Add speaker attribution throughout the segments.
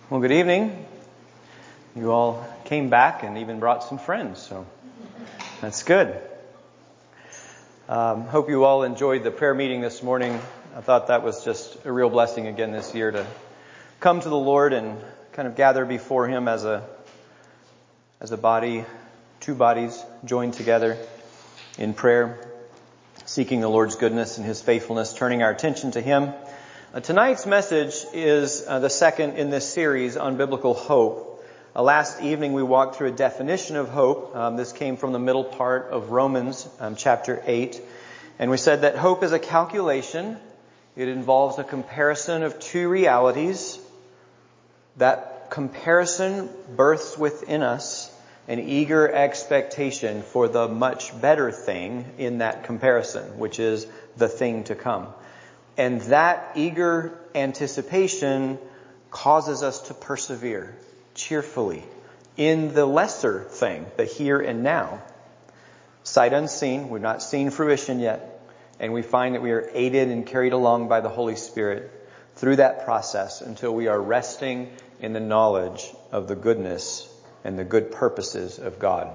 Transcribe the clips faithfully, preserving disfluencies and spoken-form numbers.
Speaker 1: Well, good evening. You all came back and even brought some friends, so that's good. Um, hope you all enjoyed the prayer meeting this morning. I thought that was just a real blessing again this year to come to the Lord and kind of gather before Him as a as a body, two bodies joined together in prayer, seeking the Lord's goodness and His faithfulness, turning our attention to Him. Uh, tonight's message is uh, the second in this series on biblical hope. Uh, last evening we walked through a definition of hope. Um, this came from the middle part of Romans um, chapter eight. And we said that hope is a calculation. It involves a comparison of two realities. That comparison births within us an eager expectation for the much better thing in that comparison, which is the thing to come. And that eager anticipation causes us to persevere cheerfully in the lesser thing, the here and now. Sight unseen, we've not seen fruition yet, and we find that we are aided and carried along by the Holy Spirit through that process until we are resting in the knowledge of the goodness and the good purposes of God.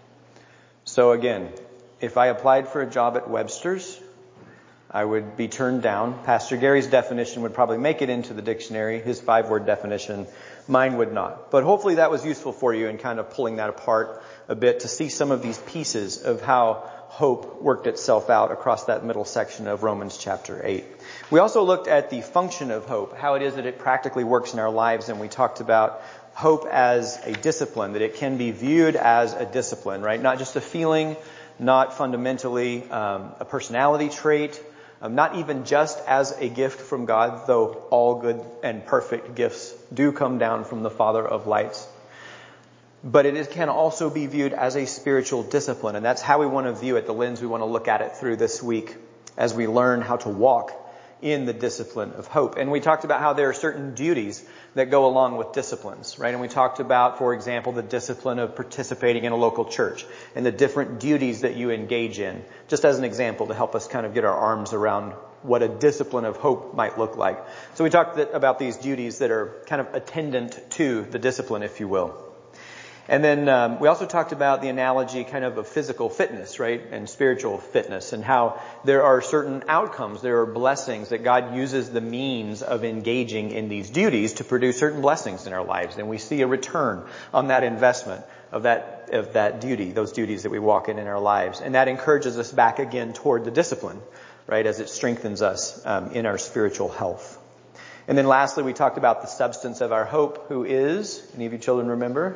Speaker 1: So again, if I applied for a job at Webster's, I would be turned down. Pastor Gary's definition would probably make it into the dictionary, his five-word definition. Mine would not. But hopefully that was useful for you in kind of pulling that apart a bit to see some of these pieces of how hope worked itself out across that middle section of Romans chapter eight. We also looked at the function of hope, how it is that it practically works in our lives, and we talked about hope as a discipline, that it can be viewed as a discipline, right? Not just a feeling, not fundamentally um, a personality trait, Um, not even just as a gift from God, though all good and perfect gifts do come down from the Father of lights. But it is, can also be viewed as a spiritual discipline, and that's how we want to view it, the lens we want to look at it through this week as we learn how to walk in the discipline of hope. And we talked about how there are certain duties that go along with disciplines, right? And we talked about, for example, the discipline of participating in a local church and the different duties that you engage in, just as an example to help us kind of get our arms around what a discipline of hope might look like. So we talked about these duties that are kind of attendant to the discipline, if you will. And then um, we also talked about the analogy kind of of physical fitness, right, and spiritual fitness, and how there are certain outcomes, there are blessings that God uses the means of engaging in these duties to produce certain blessings in our lives. And we see a return on that investment of that of that duty, those duties that we walk in in our lives. And that encourages us back again toward the discipline, right, as it strengthens us um, in our spiritual health. And then lastly, we talked about the substance of our hope, who is, any of you children remember?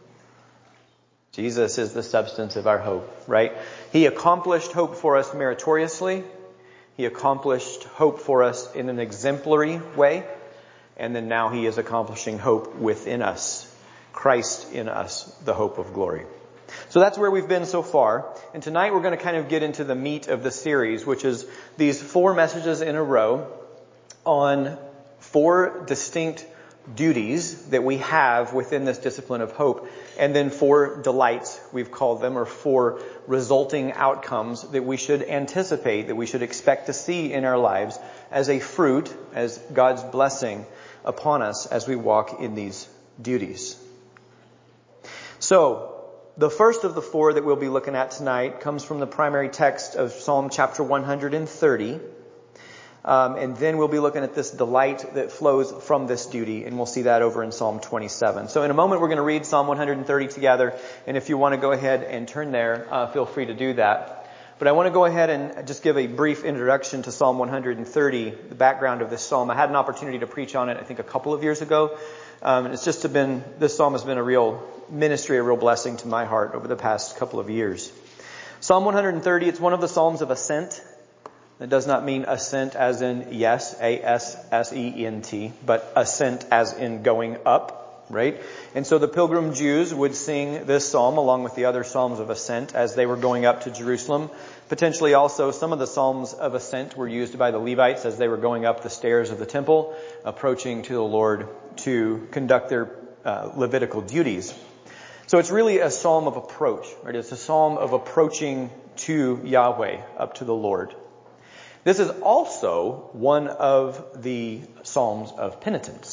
Speaker 1: Jesus is the substance of our hope, right? He accomplished hope for us meritoriously. He accomplished hope for us in an exemplary way. And then now He is accomplishing hope within us. Christ in us, the hope of glory. So that's where we've been so far. And tonight we're going to kind of get into the meat of the series, which is these four messages in a row on four distinct duties that we have within this discipline of hope, and then four delights, we've called them, or four resulting outcomes that we should anticipate, that we should expect to see in our lives as a fruit, as God's blessing upon us as we walk in these duties. So, the first of the four that we'll be looking at tonight comes from the primary text of Psalm chapter one hundred thirty. Um, and then we'll be looking at this delight that flows from this duty, and we'll see that over in Psalm twenty-seven. So in a moment we're going to read Psalm one hundred thirty together, and if you want to go ahead and turn there, uh, feel free to do that. But I want to go ahead and just give a brief introduction to Psalm one hundred thirty, the background of this psalm. I had an opportunity to preach on it, I think, a couple of years ago. Um, and it's just been, this psalm has been a real ministry, a real blessing to my heart over the past couple of years. Psalm one hundred thirty, it's one of the psalms of ascent. It does not mean ascent as in yes, A S S E N T, but ascent as in going up, right? And so the pilgrim Jews would sing this psalm along with the other psalms of ascent as they were going up to Jerusalem. Potentially also some of the psalms of ascent were used by the Levites as they were going up the stairs of the temple, approaching to the Lord to conduct their uh, Levitical duties. So it's really a psalm of approach, right? It's a psalm of approaching to Yahweh, up to the Lord. This is also one of the Psalms of penitence.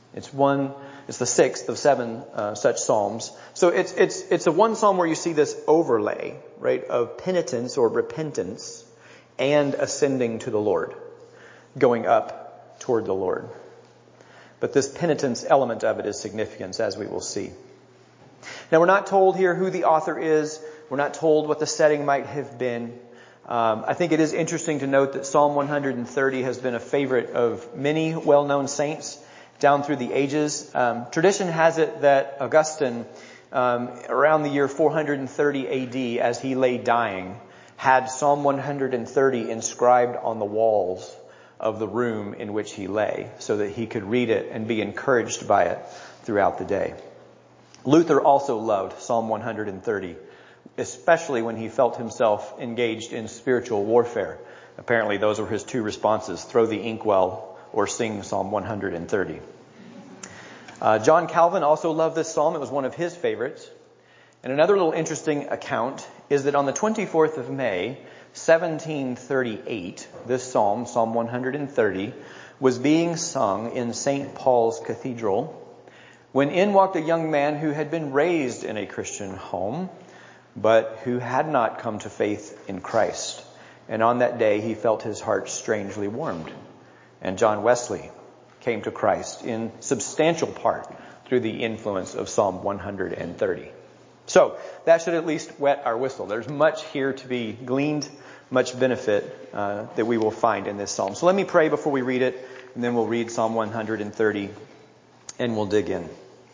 Speaker 1: It's one, it's the sixth of seven uh, such psalms. So it's it's it's a one psalm where you see this overlay, right, of penitence or repentance and ascending to the Lord, going up toward the Lord. But this penitence element of it is significant, as we will see. Now, we're not told here who the author is. We're not told what the setting might have been. Um, I think it is interesting to note that Psalm one hundred thirty has been a favorite of many well-known saints down through the ages. Um, tradition has it that Augustine, um, around the year four hundred thirty A D, as he lay dying, had Psalm one hundred thirty inscribed on the walls of the room in which he lay, so that he could read it and be encouraged by it throughout the day. Luther also loved Psalm one hundred thirty, especially when he felt himself engaged in spiritual warfare. Apparently those were his two responses: throw the inkwell or sing Psalm one hundred thirty. Uh, John Calvin also loved this psalm. It was one of his favorites. And another little interesting account is that on the twenty-fourth of May, seventeen thirty-eight, this psalm, Psalm one hundred thirty, was being sung in Saint Paul's Cathedral when in walked a young man who had been raised in a Christian home, but who had not come to faith in Christ. And on that day, he felt his heart strangely warmed. And John Wesley came to Christ in substantial part through the influence of Psalm one hundred thirty. So that should at least wet our whistle. There's much here to be gleaned, much benefit uh, that we will find in this psalm. So let me pray before we read it, and then we'll read Psalm one hundred thirty, and we'll dig in.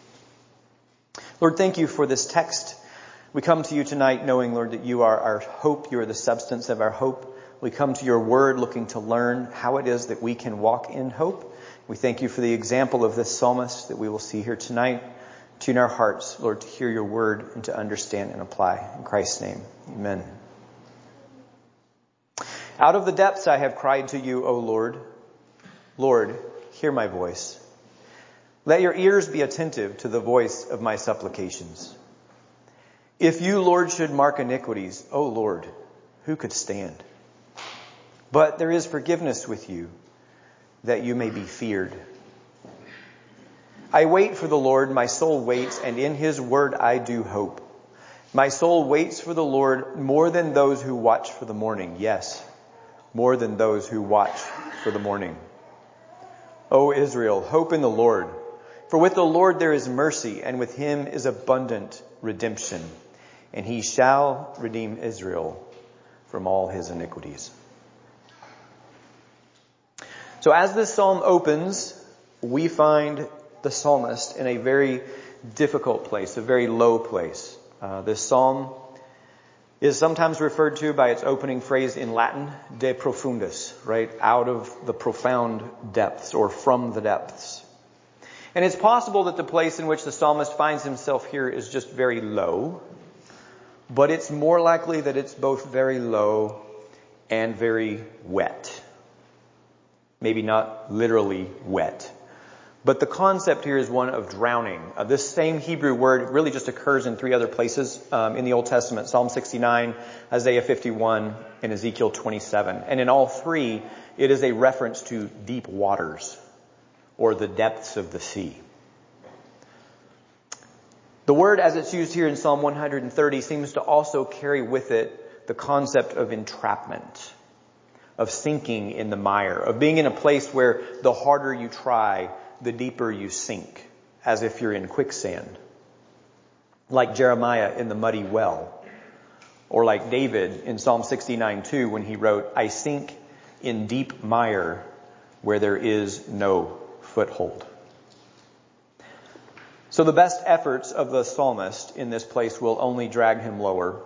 Speaker 1: Lord, thank you for this text. We come to you tonight knowing, Lord, that you are our hope. You are the substance of our hope. We come to your word looking to learn how it is that we can walk in hope. We thank you for the example of this psalmist that we will see here tonight. Tune our hearts, Lord, to hear your word and to understand and apply. In Christ's name, amen. Out of the depths I have cried to you, O Lord. Lord, hear my voice. Let your ears be attentive to the voice of my supplications. If you, Lord, should mark iniquities, O Lord, who could stand? But there is forgiveness with you, that you may be feared. I wait for the Lord, my soul waits, and in his word I do hope. My soul waits for the Lord more than those who watch for the morning. Yes, more than those who watch for the morning. O Israel, hope in the Lord. For with the Lord there is mercy, and with him is abundant redemption. And he shall redeem Israel from all his iniquities. So as this psalm opens, we find the psalmist in a very difficult place, a very low place. Uh, this psalm is sometimes referred to by its opening phrase in Latin, de profundis, right? Out of the profound depths, or from the depths. And it's possible that the place in which the psalmist finds himself here is just very low, but it's more likely that it's both very low and very wet. Maybe not literally wet. But the concept here is one of drowning. Uh, this same Hebrew word really just occurs in three other places um, in the Old Testament: Psalm sixty-nine, Isaiah fifty-one, and Ezekiel twenty-seven. And in all three, it is a reference to deep waters, or the depths of the sea. The word as it's used here in Psalm one hundred thirty seems to also carry with it the concept of entrapment, of sinking in the mire, of being in a place where the harder you try, the deeper you sink, as if you're in quicksand. Like Jeremiah in the muddy well, or like David in Psalm sixty-nine two when he wrote, I sink in deep mire where there is no foothold. So the best efforts of the psalmist in this place will only drag him lower.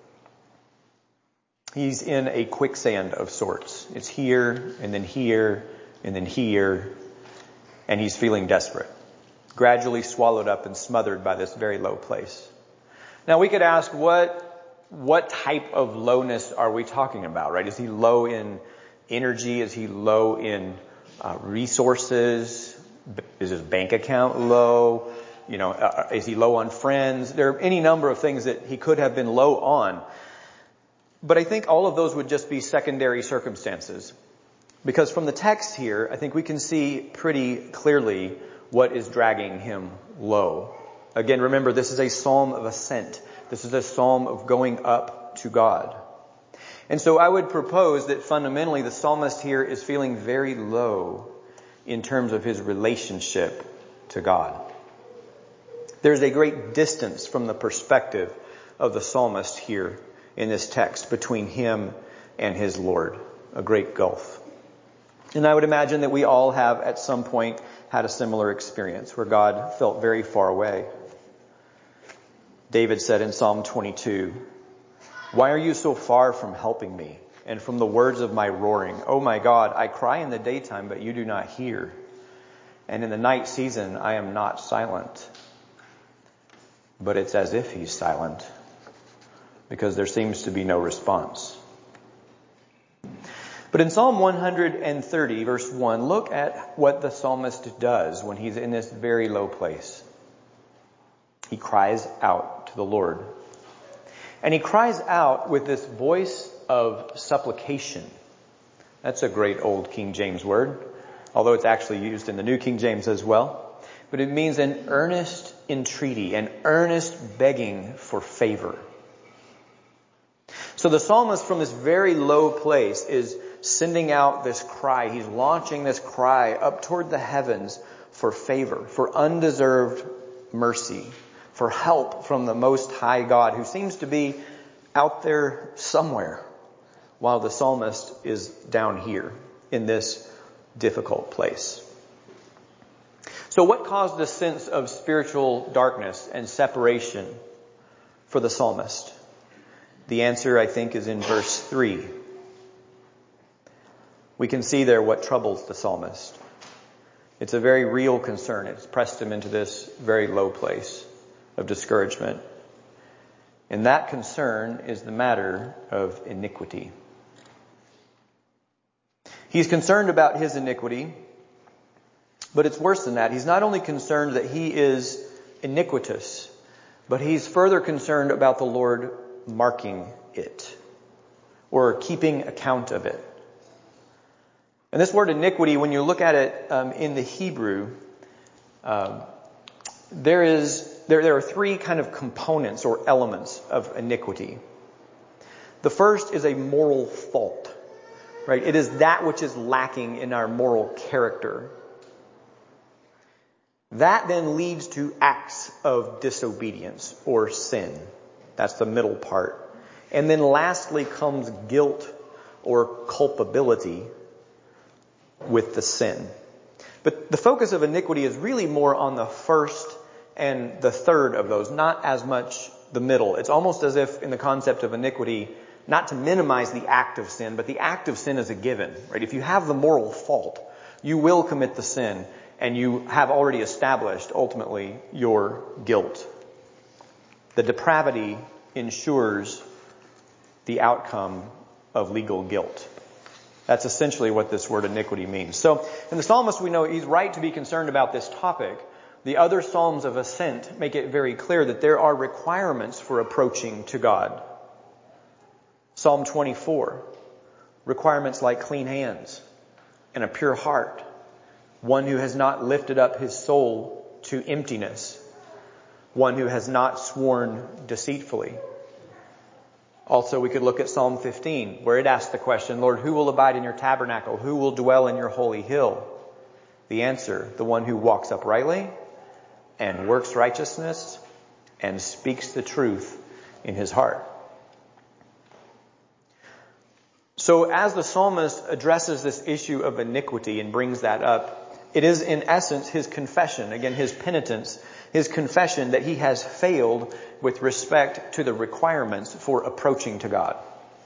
Speaker 1: He's in a quicksand of sorts. It's here, and then here, and then here, and he's feeling desperate, gradually swallowed up and smothered by this very low place. Now we could ask, what, what type of lowness are we talking about, right? Is he low in energy? Is he low in uh, resources? Is his bank account low? You know, uh, is he low on friends? There are any number of things that he could have been low on. But I think all of those would just be secondary circumstances. Because from the text here, I think we can see pretty clearly what is dragging him low. Again, remember, this is a psalm of ascent. This is a psalm of going up to God. And so I would propose that fundamentally the psalmist here is feeling very low in terms of his relationship to God. There's a great distance from the perspective of the psalmist here in this text between him and his Lord, a great gulf. And I would imagine that we all have at some point had a similar experience where God felt very far away. David said in Psalm twenty-two, "Why are you so far from helping me and from the words of my roaring? Oh my God, I cry in the daytime, but you do not hear. And in the night season, I am not silent." But it's as if he's silent because there seems to be no response. But in Psalm one hundred thirty, verse one, look at what the psalmist does when he's in this very low place. He cries out to the Lord. And he cries out with this voice of supplication. That's a great old King James word, although it's actually used in the New King James as well. But it means an earnest entreaty, an earnest begging for favor. So the psalmist from this very low place is sending out this cry. He's launching this cry up toward the heavens for favor, for undeserved mercy, for help from the Most High God, who seems to be out there somewhere, while the psalmist is down here in this difficult place. So what caused this sense of spiritual darkness and separation for the psalmist? The answer, I think, is in verse three. We can see there what troubles the psalmist. It's a very real concern. It's pressed him into this very low place of discouragement. And that concern is the matter of iniquity. He's concerned about his iniquity, but it's worse than that. He's not only concerned that he is iniquitous, but he's further concerned about the Lord marking it or keeping account of it. And this word iniquity, when you look at it um, in the Hebrew, um, there is there there are three kind of components or elements of iniquity. The first is a moral fault, right? It is that which is lacking in our moral character. That then leads to acts of disobedience or sin. That's the middle part. And then lastly comes guilt or culpability with the sin. But the focus of iniquity is really more on the first and the third of those, not as much the middle. It's almost as if in the concept of iniquity, not to minimize the act of sin, but the act of sin is a given, right? If you have the moral fault, you will commit the sin, and you have already established ultimately your guilt. The depravity ensures the outcome of legal guilt. That's essentially what this word iniquity means. So in the psalmist, we know he's right to be concerned about this topic. The other psalms of ascent make it very clear that there are requirements for approaching to God. Psalm twenty-four, requirements like clean hands and a pure heart, one who has not lifted up his soul to emptiness, one who has not sworn deceitfully. Also, we could look at Psalm fifteen, where it asks the question, Lord, who will abide in your tabernacle? Who will dwell in your holy hill? The answer, the one who walks uprightly and works righteousness and speaks the truth in his heart. So as the psalmist addresses this issue of iniquity and brings that up, it is in essence his confession, again, his penitence, his confession that he has failed with respect to the requirements for approaching to God.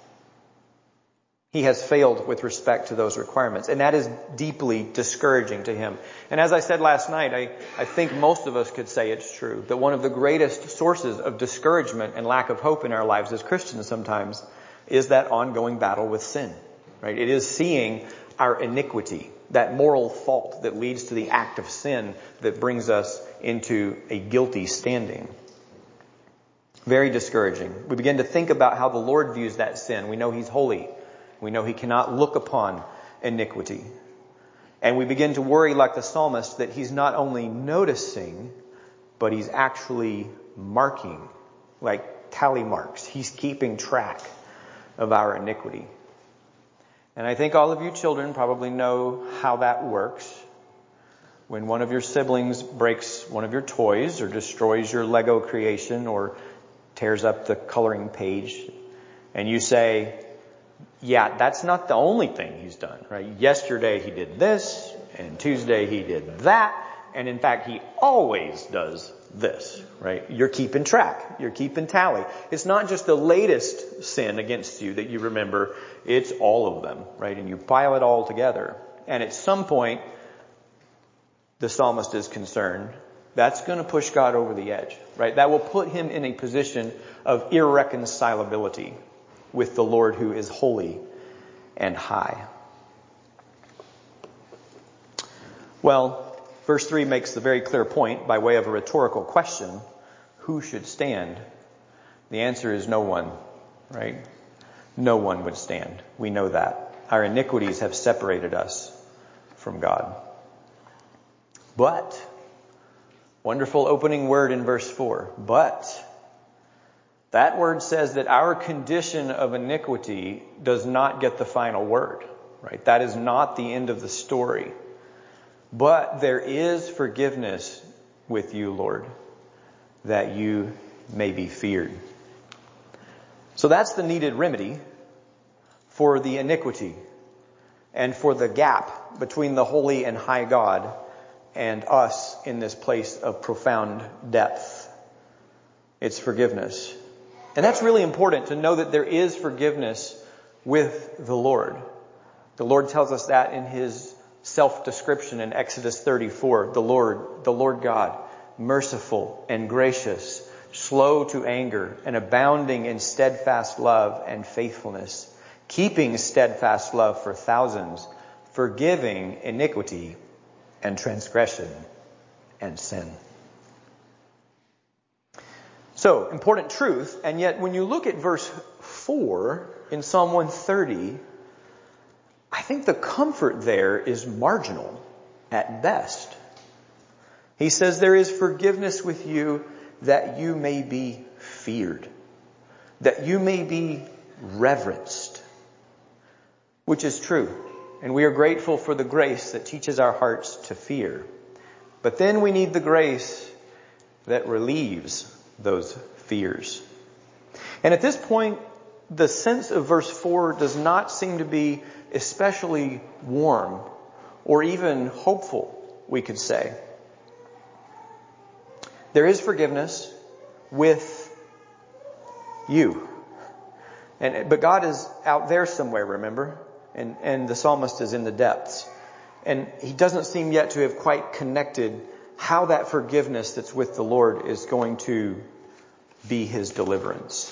Speaker 1: He has failed with respect to those requirements, and that is deeply discouraging to him. And as I said last night, I, I think most of us could say it's true, that one of the greatest sources of discouragement and lack of hope in our lives as Christians sometimes is that ongoing battle with sin, right? It is seeing our iniquity, that moral fault that leads to the act of sin that brings us into a guilty standing. Very discouraging. We begin to think about how the Lord views that sin. We know He's holy. We know He cannot look upon iniquity. And we begin to worry like the psalmist that he's not only noticing, but he's actually marking, like tally marks. He's keeping track of our iniquity. And I think all of you children probably know how that works. When one of your siblings breaks one of your toys or destroys your Lego creation or tears up the coloring page, and you say, yeah, that's not the only thing he's done, right? Yesterday he did this, and Tuesday he did that, and in fact he always does this, right? You're keeping track. You're keeping tally. It's not just the latest sin against you that you remember. It's all of them, right? And you pile it all together. And at some point, the psalmist is concerned, that's going to push God over the edge, right? That will put him in a position of irreconcilability with the Lord who is holy and high. Well, verse three makes the very clear point by way of a rhetorical question. Who should stand? The answer is no one, right? No one would stand. We know that. Our iniquities have separated us from God. But, wonderful opening word in verse four, but that word says that our condition of iniquity does not get the final word, right? That is not the end of the story. But there is forgiveness with you, Lord, that you may be feared. So that's the needed remedy for the iniquity and for the gap between the holy and high God and us in this place of profound depth. It's forgiveness. And that's really important to know that there is forgiveness with the Lord. The Lord tells us that in his self-description in Exodus thirty-four. The Lord, the Lord God, merciful and gracious, slow to anger and abounding in steadfast love and faithfulness, keeping steadfast love for thousands, forgiving iniquity and transgression and sin. So, important truth, and yet when you look at verse four in Psalm one thirty, I think the comfort there is marginal at best. He says there is forgiveness with you that you may be feared, that you may be reverenced, which is true. And we are grateful for the grace that teaches our hearts to fear. But then we need the grace that relieves those fears. And at this point, the sense of verse four does not seem to be especially warm or even hopeful, we could say. There is forgiveness with you. And, but God is out there somewhere, remember? And, and the psalmist is in the depths. And he doesn't seem yet to have quite connected how that forgiveness that's with the Lord is going to be his deliverance.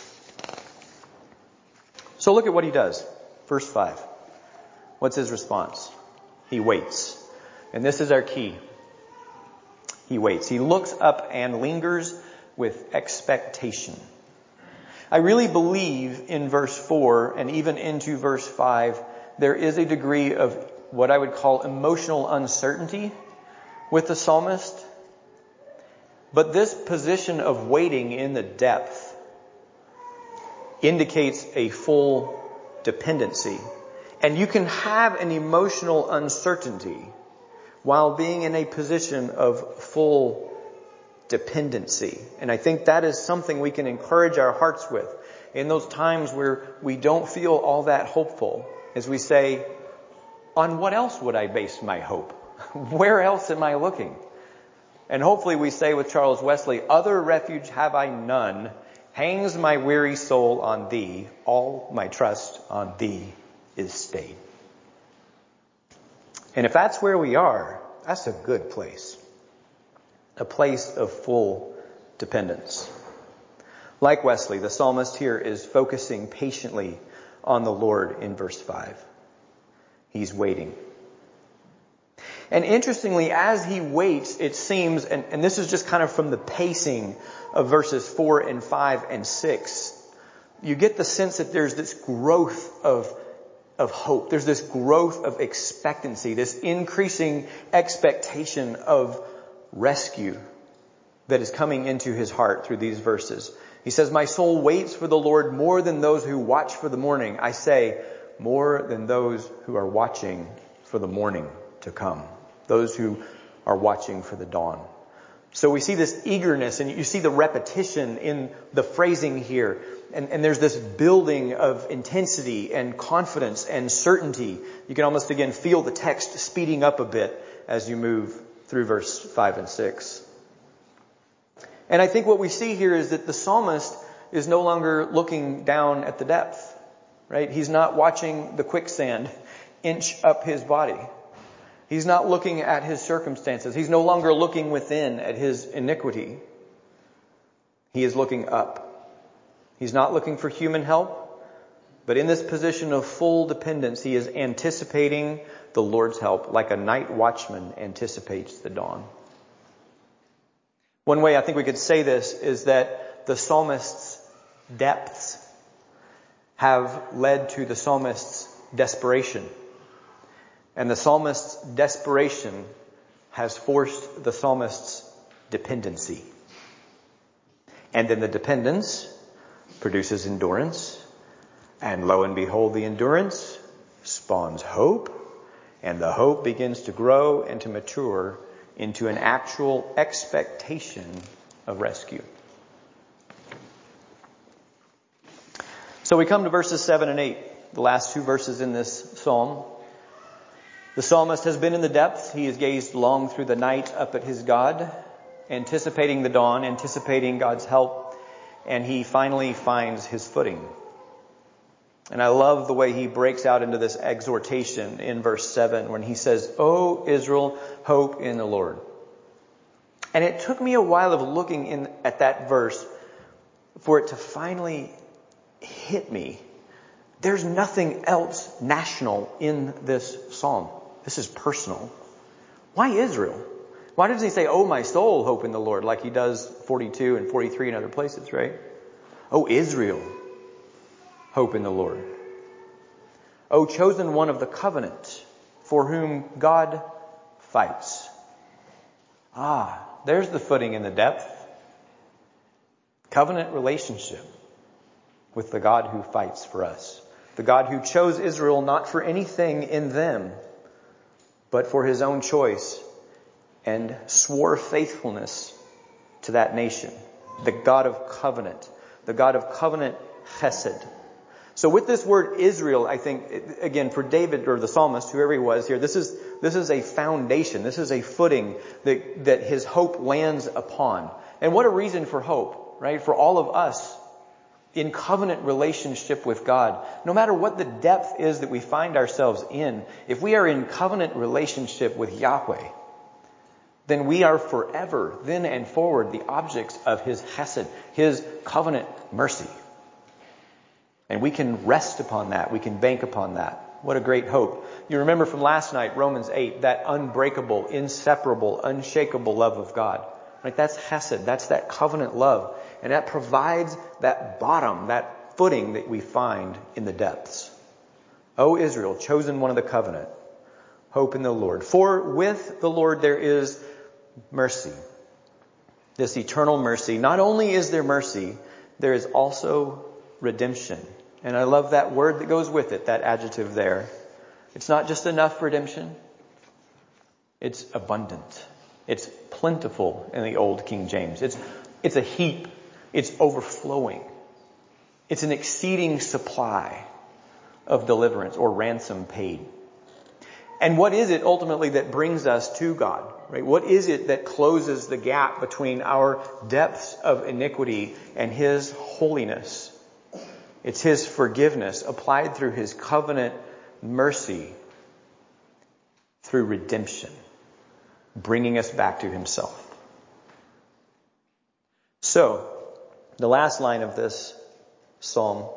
Speaker 1: So look at what he does. Verse five. What's his response? He waits. And this is our key. He waits. He looks up and lingers with expectation. I really believe in verse four and even into verse five, there is a degree of what I would call emotional uncertainty with the psalmist. But this position of waiting in the depth indicates a full dependency. And you can have an emotional uncertainty while being in a position of full dependency. And I think that is something we can encourage our hearts with in those times where we don't feel all that hopeful. As we say, on what else would I base my hope? Where else am I looking? And hopefully we say with Charles Wesley, other refuge have I none. Hangs my weary soul on thee. All my trust on thee is stayed. And if that's where we are, that's a good place. A place of full dependence. Like Wesley, the psalmist here is focusing patiently on the Lord in verse five. He's waiting. And interestingly, as he waits, it seems, and, and this is just kind of from the pacing of verses four and five and six, you get the sense that there's this growth of of hope. There's this growth of expectancy, this increasing expectation of rescue that is coming into his heart through these verses. He says, my soul waits for the Lord more than those who watch for the morning. I say, more than those who are watching for the morning to come. Those who are watching for the dawn. So we see this eagerness, and you see the repetition in the phrasing here. And, and there's this building of intensity and confidence and certainty. You can almost again feel the text speeding up a bit as you move through verse five and six. And I think what we see here is that the psalmist is no longer looking down at the depth, right? He's not watching the quicksand inch up his body. He's not looking at his circumstances. He's no longer looking within at his iniquity. He is looking up. He's not looking for human help, but in this position of full dependence, he is anticipating the Lord's help like a night watchman anticipates the dawn. One way I think we could say this is that the psalmist's depths have led to the psalmist's desperation. And the psalmist's desperation has forced the psalmist's dependency. And then the dependence produces endurance. And lo and behold, the endurance spawns hope. And the hope begins to grow and to mature into an actual expectation of rescue. So we come to verses seven and eight, the last two verses in this psalm. The psalmist has been in the depths. He has gazed long through the night up at his God, anticipating the dawn, anticipating God's help, and he finally finds his footing. And I love the way he breaks out into this exhortation in verse seven when he says, O Israel, hope in the Lord. And it took me a while of looking in at that verse for it to finally hit me. There's nothing else national in this psalm. This is personal. Why Israel? Why doesn't he say, oh, my soul, hope in the Lord, like he does forty-two and forty-three and other places, right? Oh, Israel, hope in the Lord. O chosen one of the covenant, for whom God fights. Ah, there's the footing in the depth. Covenant relationship with the God who fights for us. The God who chose Israel not for anything in them, but for his own choice, and swore faithfulness to that nation. The God of covenant. The God of covenant chesed. So with this word Israel, I think, again, for David or the psalmist, whoever he was here, this is this is a foundation. This is a footing that, that his hope lands upon. And what a reason for hope, right? For all of us in covenant relationship with God. No matter what the depth is that we find ourselves in, if we are in covenant relationship with Yahweh, then we are forever, then and forward, the objects of his chesed, his covenant mercy. And we can rest upon that. We can bank upon that. What a great hope. You remember from last night, Romans eight, that unbreakable, inseparable, unshakable love of God. Right? That's chesed. That's that covenant love. And that provides that bottom, that footing that we find in the depths. O Israel, chosen one of the covenant, hope in the Lord. For with the Lord there is mercy. This eternal mercy. Not only is there mercy, there is also redemption. And I love that word that goes with it, that adjective there. It's not just enough redemption. It's abundant. It's plentiful in the old King James. It's, it's a heap. It's overflowing. It's an exceeding supply of deliverance or ransom paid. And what is it ultimately that brings us to God? Right? What is it that closes the gap between our depths of iniquity and his holiness? It's his forgiveness applied through his covenant mercy through redemption, bringing us back to himself. So, the last line of this psalm,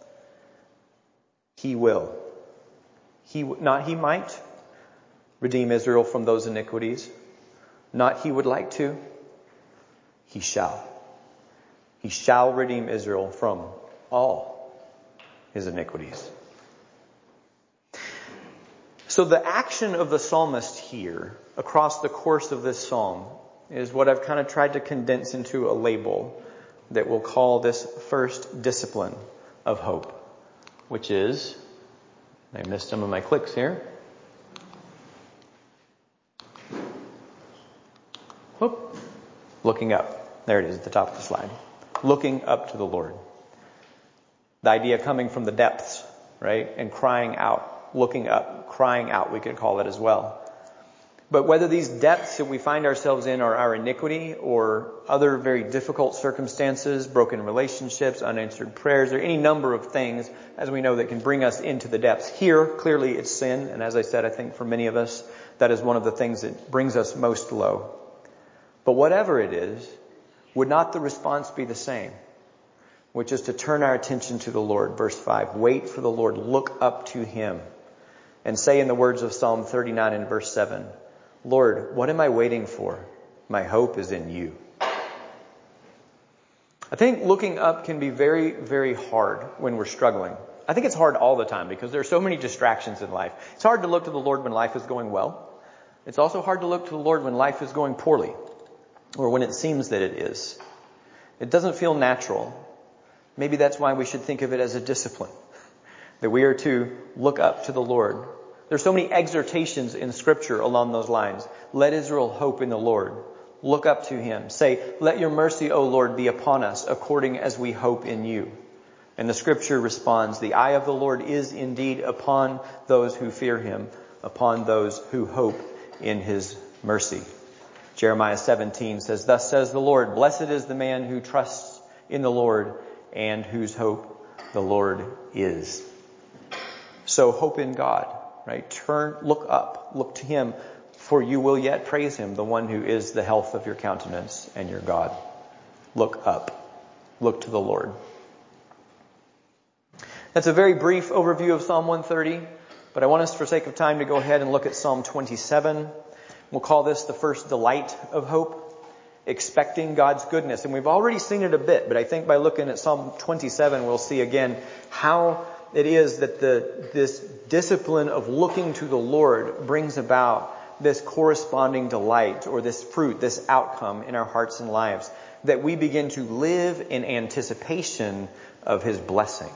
Speaker 1: he will. He, not he might redeem Israel from those iniquities. Not he would like to. He shall. He shall redeem Israel from all his iniquities. So the action of the psalmist here across the course of this psalm is what I've kind of tried to condense into a label that we'll call this first discipline of hope, which is, I missed some of my clicks here. Whoop. Looking up. There it is at the top of the slide. Looking up to the Lord. The idea coming from the depths, right? And crying out. Looking up. Crying out, we could call it as well. But whether these depths that we find ourselves in are our iniquity or other very difficult circumstances, broken relationships, unanswered prayers, or any number of things, as we know, that can bring us into the depths. Here, clearly it's sin. And as I said, I think for many of us, that is one of the things that brings us most low. But whatever it is, would not the response be the same? Which is to turn our attention to the Lord. Verse five, wait for the Lord, look up to Him. And say in the words of Psalm thirty-nine and verse seven, Lord, what am I waiting for? My hope is in you. I think looking up can be very, very hard when we're struggling. I think it's hard all the time because there are so many distractions in life. It's hard to look to the Lord when life is going well. It's also hard to look to the Lord when life is going poorly or when it seems that it is. It doesn't feel natural. Maybe that's why we should think of it as a discipline, that we are to look up to the Lord. There's so many exhortations in Scripture along those lines. Let Israel hope in the Lord. Look up to Him. Say, let your mercy, O Lord, be upon us according as we hope in you. And the Scripture responds, the eye of the Lord is indeed upon those who fear Him, upon those who hope in His mercy. Jeremiah seventeen says, thus says the Lord, blessed is the man who trusts in the Lord and whose hope the Lord is. So hope in God. Right? Turn, look up, look to Him, for you will yet praise Him, the one who is the health of your countenance and your God. Look up. Look to the Lord. That's a very brief overview of Psalm one thirty, but I want us, for sake of time, to go ahead and look at Psalm twenty-seven. We'll call this the first delight of hope, expecting God's goodness. And we've already seen it a bit, but I think by looking at Psalm twenty-seven, we'll see again how it is that the this discipline of looking to the Lord brings about this corresponding delight or this fruit, this outcome in our hearts and lives, that we begin to live in anticipation of His blessing.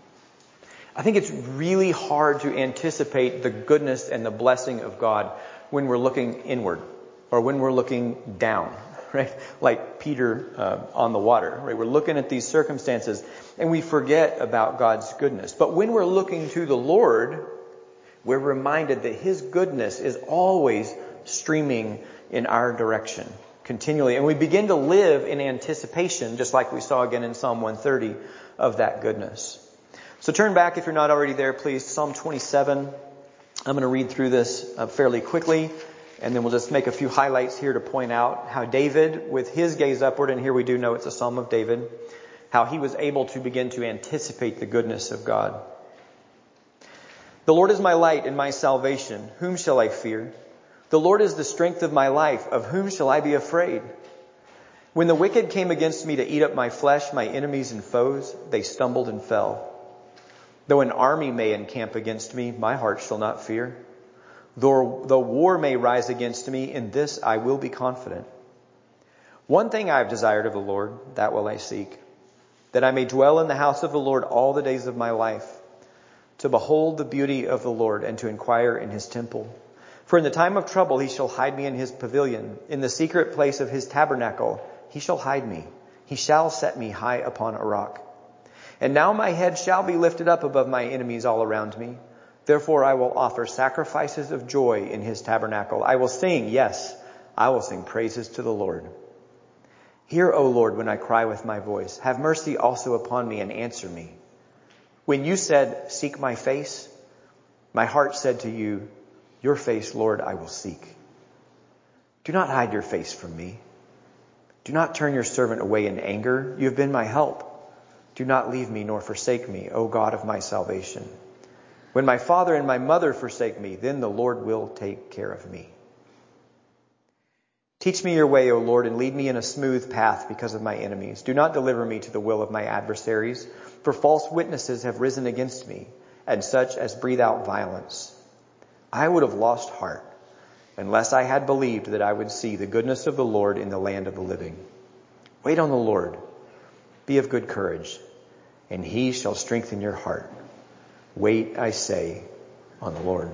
Speaker 1: I think it's really hard to anticipate the goodness and the blessing of God when we're looking inward or when we're looking down. Right? Like Peter uh, on the water, right? We're looking at these circumstances and we forget about God's goodness. But when we're looking to the Lord, we're reminded that His goodness is always streaming in our direction continually. And we begin to live in anticipation, just like we saw again in Psalm one thirty, of that goodness. So turn back, if you're not already there, please, Psalm twenty-seven. I'm going to read through this uh, fairly quickly. And then we'll just make a few highlights here to point out how David, with his gaze upward, and here we do know it's a Psalm of David, how he was able to begin to anticipate the goodness of God. The Lord is my light and my salvation. Whom shall I fear? The Lord is the strength of my life. Of whom shall I be afraid? When the wicked came against me to eat up my flesh, my enemies and foes, they stumbled and fell. Though an army may encamp against me, my heart shall not fear. Though, though war may rise against me, in this I will be confident. One thing I have desired of the Lord, that will I seek, that I may dwell in the house of the Lord all the days of my life, to behold the beauty of the Lord and to inquire in His temple. For in the time of trouble He shall hide me in His pavilion. In the secret place of His tabernacle He shall hide me. He shall set me high upon a rock. And now my head shall be lifted up above my enemies all around me. Therefore I will offer sacrifices of joy in His tabernacle. I will sing, yes, I will sing praises to the Lord. Hear, O Lord, when I cry with my voice. Have mercy also upon me and answer me. When you said, seek my face, my heart said to you, your face, Lord, I will seek. Do not hide your face from me. Do not turn your servant away in anger. You have been my help. Do not leave me nor forsake me, O God of my salvation. When my father and my mother forsake me, then the Lord will take care of me. Teach me your way, O Lord, and lead me in a smooth path because of my enemies. Do not deliver me to the will of my adversaries, for false witnesses have risen against me, and such as breathe out violence. I would have lost heart unless I had believed that I would see the goodness of the Lord in the land of the living. Wait on the Lord. Be of good courage, and he shall strengthen your heart. Wait, I say, on the Lord.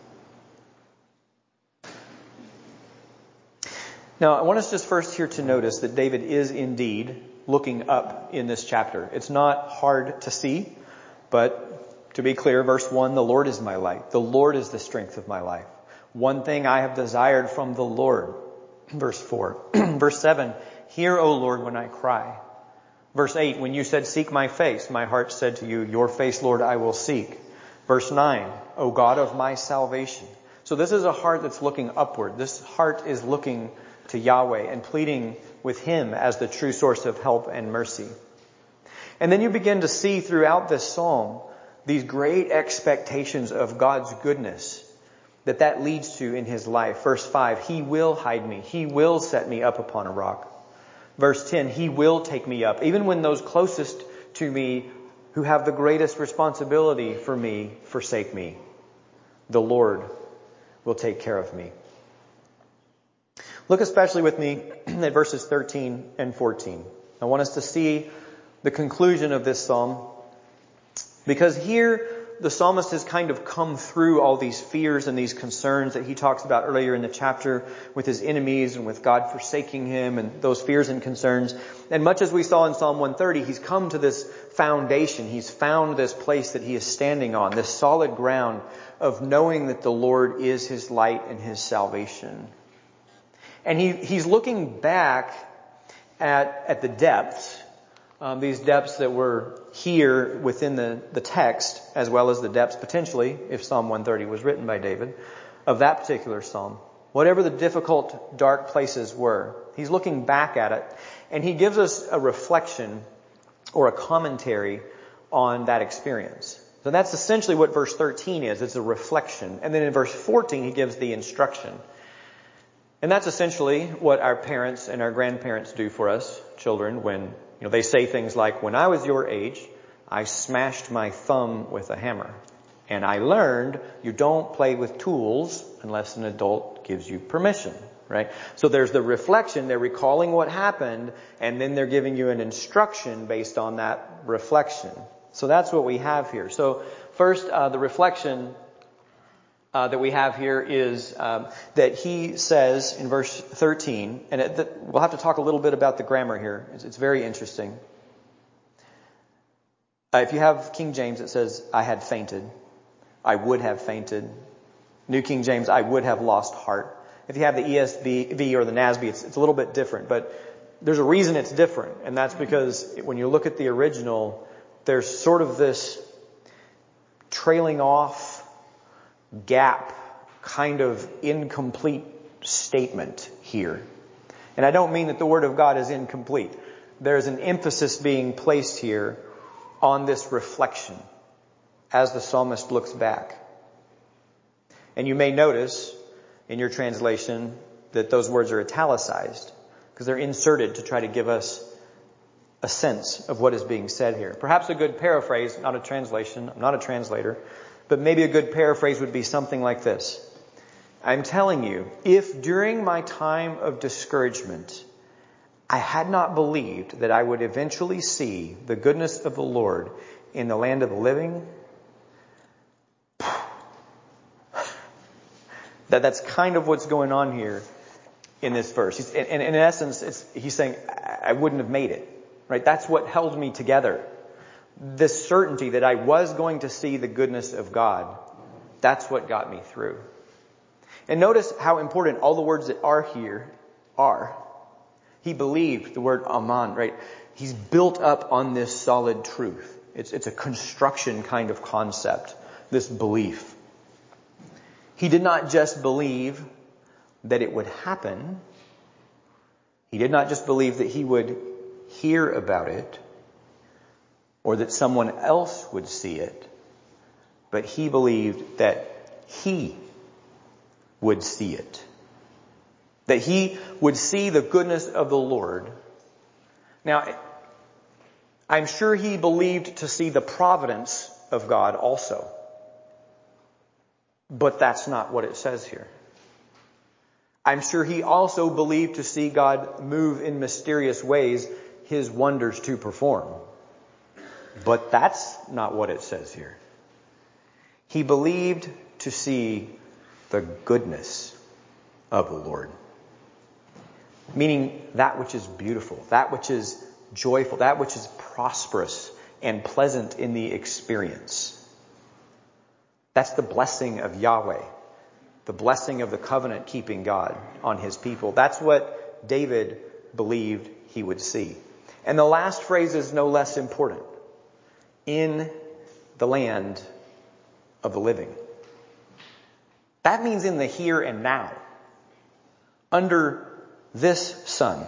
Speaker 1: Now, I want us just first here to notice that David is indeed looking up in this chapter. It's not hard to see, but to be clear, verse one, the Lord is my light. The Lord is the strength of my life. One thing I have desired from the Lord. Verse four. Verse seven, hear, O Lord, when I cry. Verse eight, when you said, seek my face, my heart said to you, your face, Lord, I will seek. Verse nine, O God of my salvation. So this is a heart that's looking upward. This heart is looking to Yahweh and pleading with him as the true source of help and mercy. And then you begin to see throughout this psalm these great expectations of God's goodness that that leads to in his life. Verse five, he will hide me. He will set me up upon a rock. Verse ten, he will take me up. Even when those closest to me who have the greatest responsibility for me forsake me, the Lord will take care of me. Look especially with me at verses thirteen and fourteen. I want us to see the conclusion of this psalm, because here the psalmist has kind of come through all these fears and these concerns that he talks about earlier in the chapter with his enemies and with God forsaking him and those fears and concerns. And much as we saw in Psalm one thirty, he's come to this foundation. He's found this place that he is standing on, this solid ground of knowing that the Lord is his light and his salvation. And he, he's looking back at, at the depths, um, these depths that were here within the, the text, as well as the depths potentially, if Psalm one thirty was written by David, of that particular psalm. Whatever the difficult, dark places were, he's looking back at it, and he gives us a reflection or a commentary on that experience. So that's essentially what verse thirteen is. It's a reflection. And then in verse fourteen, he gives the instruction. And that's essentially what our parents and our grandparents do for us, children, when, you know, they say things like, when I was your age, I smashed my thumb with a hammer. And I learned you don't play with tools unless an adult gives you permission, right? So there's the reflection. They're recalling what happened, and then they're giving you an instruction based on that reflection. So that's what we have here. So first, uh, the reflection Uh, that we have here is um, that he says in verse thirteen, and it, that, we'll have to talk a little bit about the grammar here. It's, it's very interesting. Uh, if you have King James, it says, I had fainted. I would have fainted. New King James, I would have lost heart. If you have the E S V or the N A S B, it's, it's a little bit different, but there's a reason it's different, and that's because when you look at the original, there's sort of this trailing off gap, kind of incomplete statement here. And I don't mean that the Word of God is incomplete. There's an emphasis being placed here on this reflection as the psalmist looks back. And you may notice in your translation that those words are italicized because they're inserted to try to give us a sense of what is being said here. Perhaps a good paraphrase, not a translation, I'm not a translator, but maybe a good paraphrase would be something like this. I'm telling you, if during my time of discouragement, I had not believed that I would eventually see the goodness of the Lord in the land of the living, that that's kind of what's going on here in this verse. And in, in essence, it's, he's saying, I wouldn't have made it, right? That's what held me together. This certainty that I was going to see the goodness of God, that's what got me through. And notice how important all the words that are here are. He believed, the word aman, right? He's built up on this solid truth. It's, it's a construction kind of concept, this belief. He did not just believe that it would happen. He did not just believe that he would hear about it, or that someone else would see it, but he believed that he would see it. That he would see the goodness of the Lord. Now, I'm sure he believed to see the providence of God also. But that's not what it says here. I'm sure he also believed to see God move in mysterious ways, his wonders to perform. But that's not what it says here. He believed to see the goodness of the Lord. Meaning that which is beautiful, that which is joyful, that which is prosperous and pleasant in the experience. That's the blessing of Yahweh, the blessing of the covenant-keeping God on his people. That's what David believed he would see. And the last phrase is no less important. In the land of the living. That means in the here and now. Under this sun.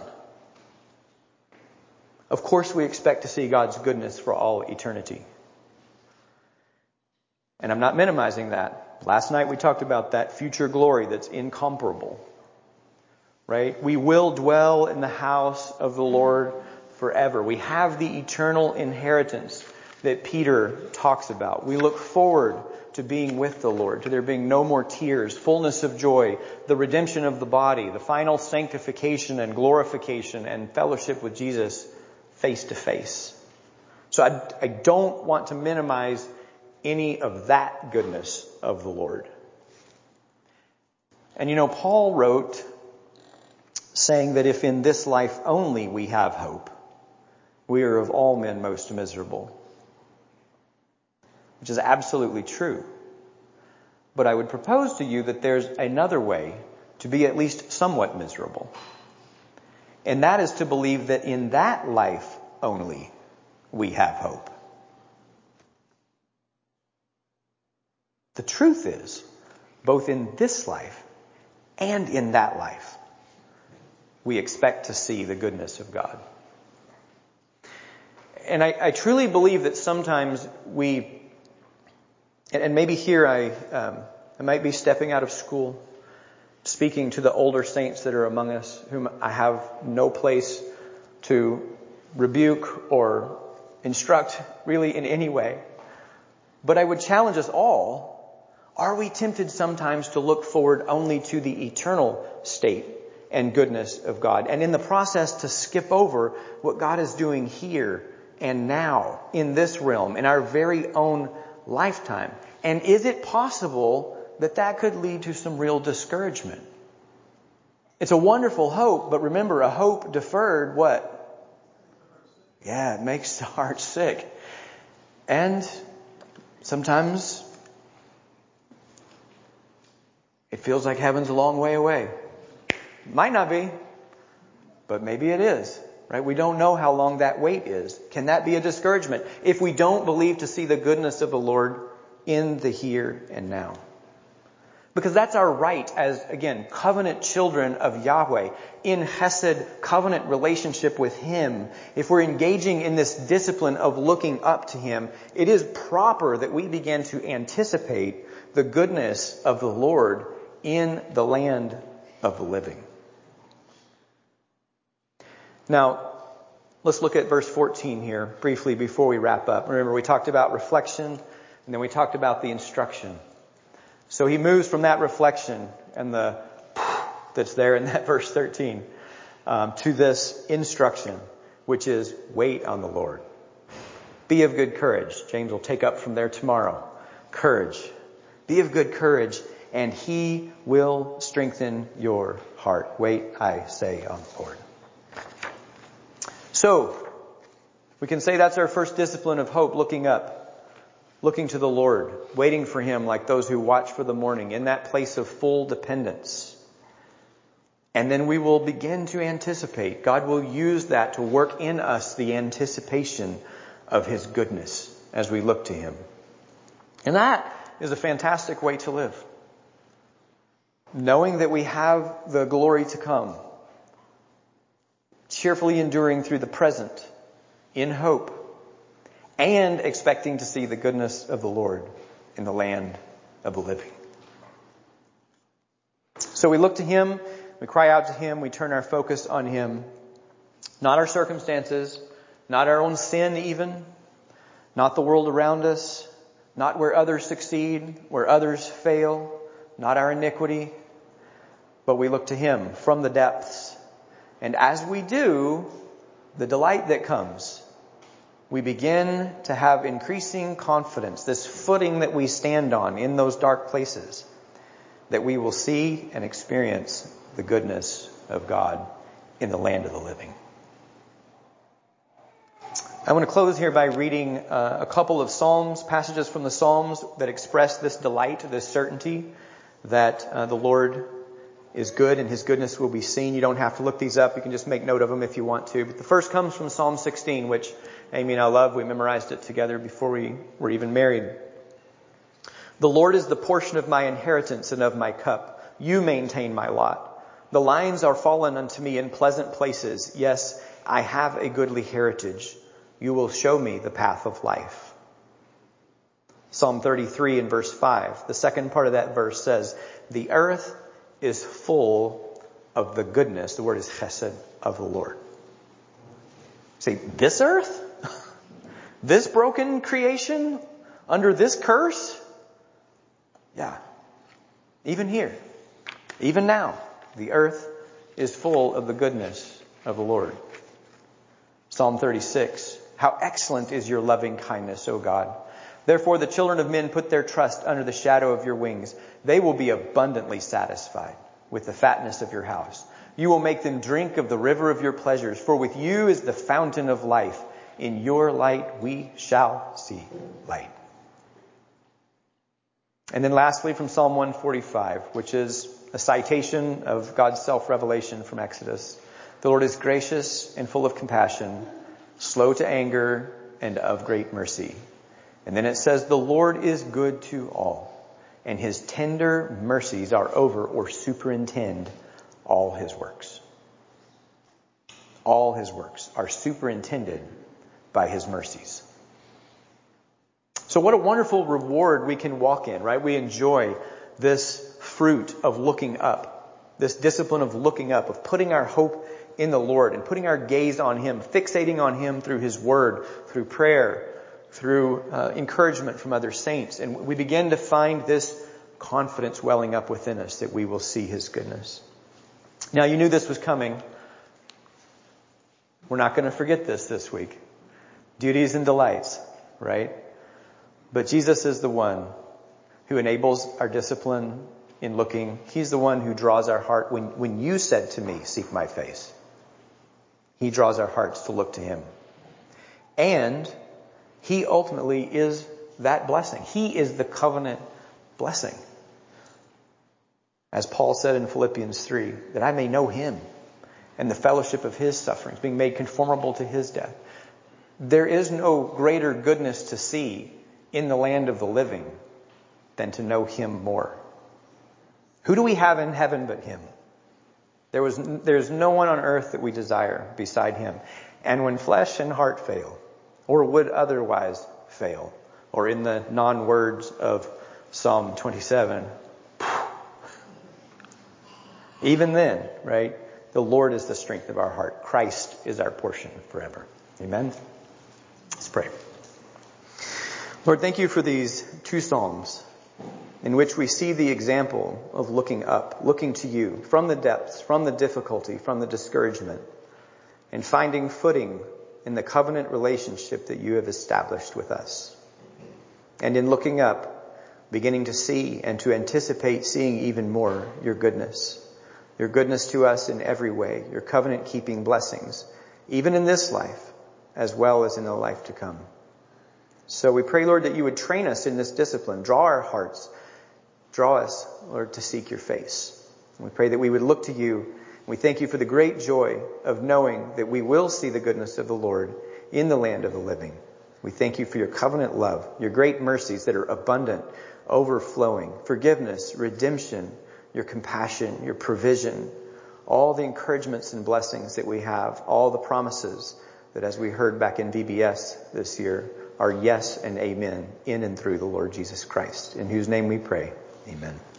Speaker 1: Of course, we expect to see God's goodness for all eternity. And I'm not minimizing that. Last night we talked about that future glory that's incomparable. Right? We will dwell in the house of the Lord forever. We have the eternal inheritance that Peter talks about. We look forward to being with the Lord, to there being no more tears, fullness of joy, the redemption of the body, the final sanctification and glorification and fellowship with Jesus face to face. So I, I don't want to minimize any of that goodness of the Lord. And you know, Paul wrote saying that if in this life only we have hope, we are of all men most miserable. Which is absolutely true. But I would propose to you that there's another way to be at least somewhat miserable. And that is to believe that in that life only we have hope. The truth is, both in this life and in that life, we expect to see the goodness of God. And I, I truly believe that sometimes we, and maybe here I, um, I might be stepping out of school, speaking to the older saints that are among us, whom I have no place to rebuke or instruct really in any way. But I would challenge us all, are we tempted sometimes to look forward only to the eternal state and goodness of God, and in the process to skip over what God is doing here and now in this realm, in our very own lifetime? And is it possible that that could lead to some real discouragement? It's a wonderful hope, but remember, a hope deferred, what? Yeah, it makes the heart sick. And sometimes it feels like heaven's a long way away. Might not be, but maybe it is. Right? We don't know how long that wait is. Can that be a discouragement if we don't believe to see the goodness of the Lord in the here and now? Because that's our right as, again, covenant children of Yahweh, in Hesed covenant relationship with Him. If we're engaging in this discipline of looking up to Him, it is proper that we begin to anticipate the goodness of the Lord in the land of the living. Now, let's look at verse fourteen here briefly before we wrap up. Remember, we talked about reflection, and then we talked about the instruction. So he moves from that reflection and the that's there in that verse thirteen um, to this instruction, which is wait on the Lord. Be of good courage. James will take up from there tomorrow. Courage. Be of good courage, and He will strengthen your heart. Wait, I say, on the Lord. So, we can say that's our first discipline of hope, looking up, looking to the Lord, waiting for Him like those who watch for the morning, in that place of full dependence. And then we will begin to anticipate. God will use that to work in us the anticipation of His goodness as we look to Him. And that is a fantastic way to live. Knowing that we have the glory to come. Cheerfully enduring through the present in hope, and expecting to see the goodness of the Lord in the land of the living. So we look to Him, we cry out to Him, we turn our focus on Him. Not our circumstances, not our own sin even, not the world around us, not where others succeed, where others fail. not our iniquity, but we look to Him from the depths. And as we do, the delight that comes, we begin to have increasing confidence, this footing that we stand on in those dark places, that we will see and experience the goodness of God in the land of the living. I want to close here by reading uh, a couple of Psalms, passages from the Psalms that express this delight, this certainty that uh, the Lord is good and His goodness will be seen. You don't have to look these up. You can just make note of them if you want to. But the first comes from Psalm sixteen, which Amy and I love. We memorized it together before we were even married. The Lord is the portion of my inheritance and of my cup. You maintain my lot. The lines are fallen unto me in pleasant places. Yes, I have a goodly heritage. You will show me the path of life. Psalm thirty-three and verse five. The second part of that verse says, the earth is full of the goodness, the word is chesed, of the Lord. Say, this earth? This broken creation? Under this curse? Yeah. Even here. Even now. The earth is full of the goodness of the Lord. Psalm thirty-six. How excellent is your loving kindness, O God. Therefore the children of men put their trust under the shadow of your wings. They will be abundantly satisfied with the fatness of your house. You will make them drink of the river of your pleasures. For with you is the fountain of life. In your light we shall see light. And then lastly from Psalm one forty-five, which is a citation of God's self-revelation from Exodus. The Lord is gracious and full of compassion, slow to anger, and of great mercy. And then it says, the Lord is good to all, and His tender mercies are over or superintend all His works. All His works are superintended by His mercies. So what a wonderful reward we can walk in, right? We enjoy this fruit of looking up, this discipline of looking up, of putting our hope in the Lord and putting our gaze on Him, fixating on Him through His Word, through prayer, through uh, encouragement from other saints. And we begin to find this confidence welling up within us that we will see His goodness. Now, you knew this was coming. We're not going to forget this this week. Duties and delights, right? But Jesus is the one who enables our discipline in looking. He's the one who draws our heart. When, when you said to me, seek my face, He draws our hearts to look to Him. And He ultimately is that blessing. He is the covenant blessing. As Paul said in Philippians three, that I may know Him and the fellowship of His sufferings, being made conformable to His death. There is no greater goodness to see in the land of the living than to know Him more. Who do we have in heaven but Him? There was, there's no one on earth that we desire beside Him. And when flesh and heart fail, or would otherwise fail, or in the non-words of Psalm twenty-seven, even then, right, the Lord is the strength of our heart. Christ is our portion forever. Amen? Let's pray. Lord, thank You for these two Psalms in which we see the example of looking up, looking to You from the depths, from the difficulty, from the discouragement, and finding footing in the covenant relationship that You have established with us. And in looking up, beginning to see and to anticipate seeing even more Your goodness. Your goodness to us in every way, Your covenant-keeping blessings, even in this life, as well as in the life to come. So we pray, Lord, that You would train us in this discipline. Draw our hearts. Draw us, Lord, to seek Your face. And we pray that we would look to You. We thank You for the great joy of knowing that we will see the goodness of the Lord in the land of the living. We thank You for Your covenant love, Your great mercies that are abundant, overflowing, forgiveness, redemption, Your compassion, Your provision, all the encouragements and blessings that we have, all the promises that, as we heard back in V B S this year, are yes and amen in and through the Lord Jesus Christ, in whose name we pray. Amen.